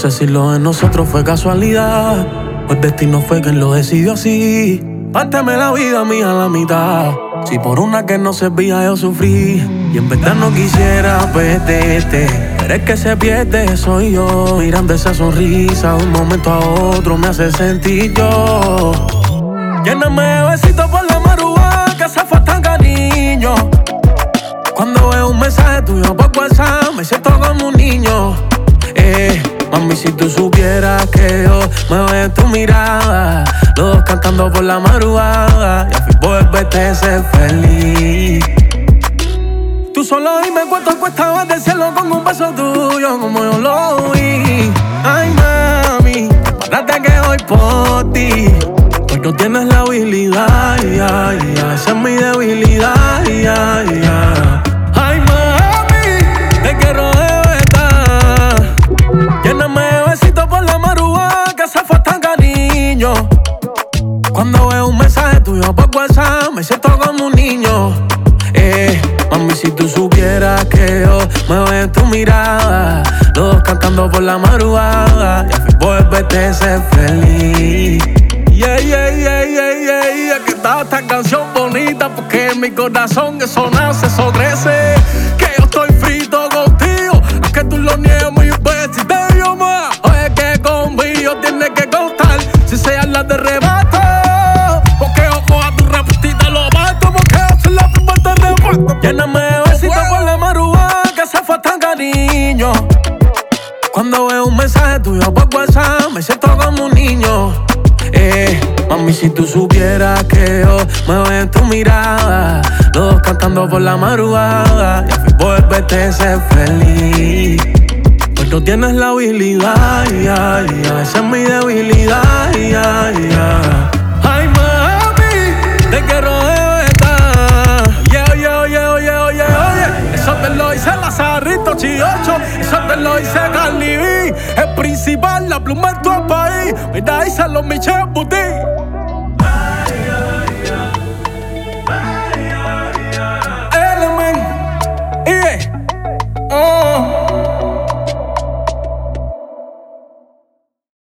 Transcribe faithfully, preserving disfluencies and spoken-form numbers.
sé si lo de nosotros fue casualidad o el destino fue quien lo decidió así. Párteme la vida mía a la mitad. Si por una que no servía yo sufrí y en verdad no quisiera perderte, pero es que se pierde soy yo. Mirando esa sonrisa de un momento a otro me hace sentir yo. Lléname de besitos por la madrugada que se fue tan cariño. Cuando veo un mensaje tuyo por WhatsApp me siento como un niño. Eh, mami, si tú supieras que yo me veo en tu mirada, los dos cantando por la madrugada, y al fin poder verte ser feliz. Tú solo dime cuánto cuesta del cielo con un beso tuyo como yo lo vi. Ay, mami, párate que voy por ti, porque tú tienes la habilidad, yeah, yeah. Esa es mi debilidad, yeah, yeah. Ay, mami, te quiero de verdad. Lléname de besitos por la madrugada que se fue tan cariño. Cuando veo un mensaje tuyo por WhatsApp me siento como un niño. Eh, mami, si tú supieras que yo me veo en tu mirada, los dos cantando por la madrugada, y al fin poder verte ser feliz. Yeah, yeah, yeah, yeah, yeah, yeah. Que está esta canción bonita porque en mi corazón eso nace, eso crece. Que yo estoy frito contigo, aunque tú lo niegues mil veces y te digo más. Oye, que conmigo tienes que contar si se habla de rebato, porque yo cojo a tu repetita lo mato, porque yo soy la primera te reparto. Lléname de besitos por la madrugada que se fue tan cariño. Cuando veo un mensaje tuyo por WhatsApp me siento como un niño. Eh, mami, si tú supieras que yo me veo en tu mirada, los dos cantando por la madrugada, y al fin poder verte ser feliz. Pues tú tienes la habilidad, yeah, yeah. Esa es mi debilidad, yeah, yeah. Ay, mami, te quiero de verdad. Yeah, yeah, yeah, yeah, yeah, oye. Eso te lo dice Lazarrito Chiocho, eso te lo dice Carly B. El principal, la pluma en tu país. Mira, dice los Michel.